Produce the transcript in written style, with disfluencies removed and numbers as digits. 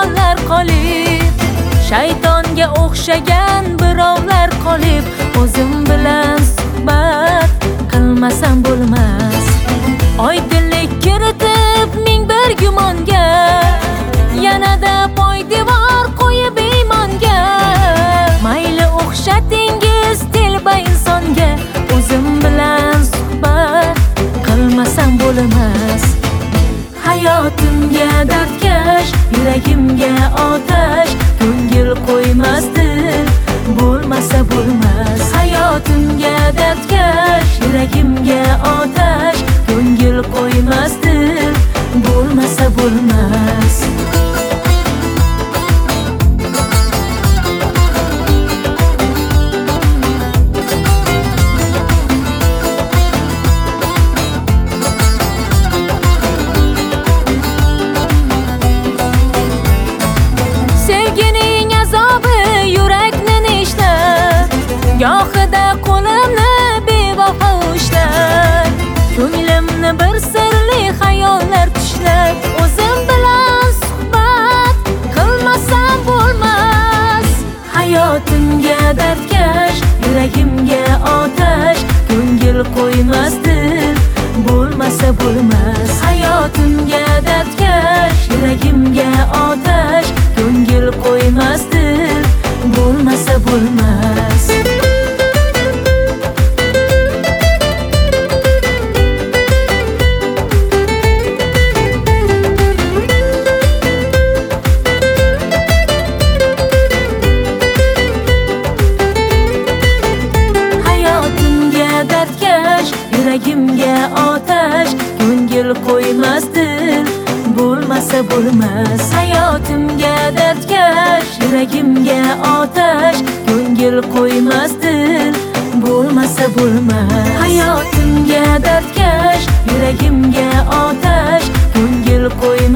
hayollar qolib, shaytonga o'xshagan birovlar qolib, o'zim bilan suhbat qilmasam bo'lmas. Oydinlik kiritib ming bir gumonga, yanada poydevor qo'yib iymonga. Mayli o'xshatingiz telba insonga, o'zim bilan suhbat qilmasam bo'lmas. Hayotimga dardkash, yuragimga otash, ko'ngil qo'ymasdi, bo'lmasa bo'lmas. Hayotimga dardkash, yuragimga otash, ko'ngil qo'ymasdi, bo'lmasa bo'lmas. Sevgining azobi yurakni nishlar, gohida qo'limni bevafo ushlar, ko'nglimni bir sirli xayollar tushlar. O'zim bilan suhbat qilmasam bo'lmas. Hayotimga dardkash, yuragimga otash, ko'ngil qo'ymasdi, bo'lmasa bo'lmas. Hayotimga dardkash, yuragimga otash, ko'ngil qo'ymasdi, bo'lmasa bo'lmas. Hayotimga dardkash, yuragimga otash, ko'ngil qo'ymasdi, bo'lmasa bo'lmas. Hayotimga dardkash, yuragimga otash, ko'ngil qo'ymasdi, bo'lmasa bo'lmas. Hayotimga dardkash, yuragimga otash, ko'ngil qo'ymasdi.